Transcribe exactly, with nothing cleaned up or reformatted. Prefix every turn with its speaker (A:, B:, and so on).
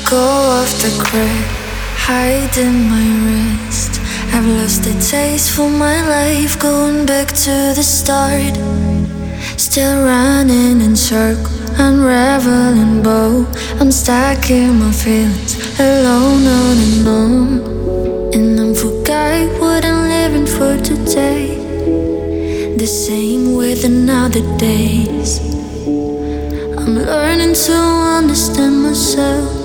A: go off the crack, hiding my wrist. I've lost the taste for my life, going back to the start. Still running in circles, unraveling bow. I'm stuck in my feelings, alone on and on. And I forgot what I'm living for today. The same with another days. I'm learning to understand myself.